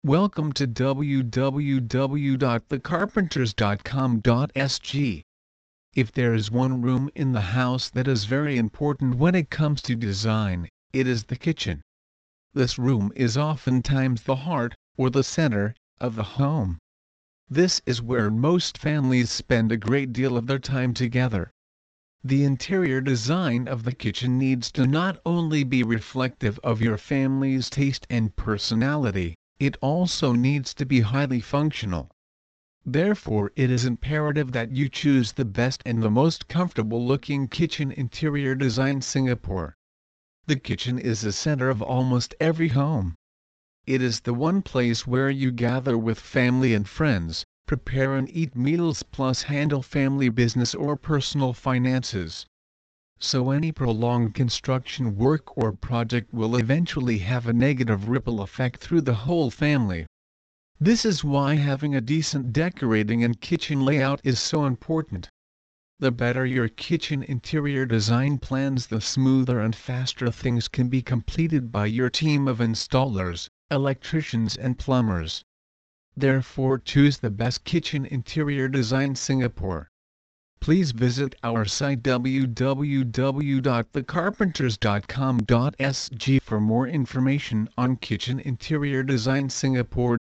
Welcome to www.thecarpenters.com.sg. If there is one room in the house that is very important when it comes to design, it is the kitchen. This room is oftentimes the heart, or the center, of the home. This is where most families spend a great deal of their time together. The interior design of the kitchen needs to not only be reflective of your family's taste and personality, it also needs to be highly functional. Therefore, it is imperative that you choose the best and the most comfortable looking kitchen interior design Singapore. The kitchen is the center of almost every home. It is the one place where you gather with family and friends, prepare and eat meals plus handle family business or personal finances. So any prolonged construction work or project will eventually have a negative ripple effect through the whole family. This is why having a decent decorating and kitchen layout is so important. The better your kitchen interior design plans, the smoother and faster things can be completed by your team of installers, electricians and plumbers. Therefore, choose the best kitchen interior design Singapore. Please visit our site www.thecarpenters.com.sg for more information on kitchen interior design Singapore.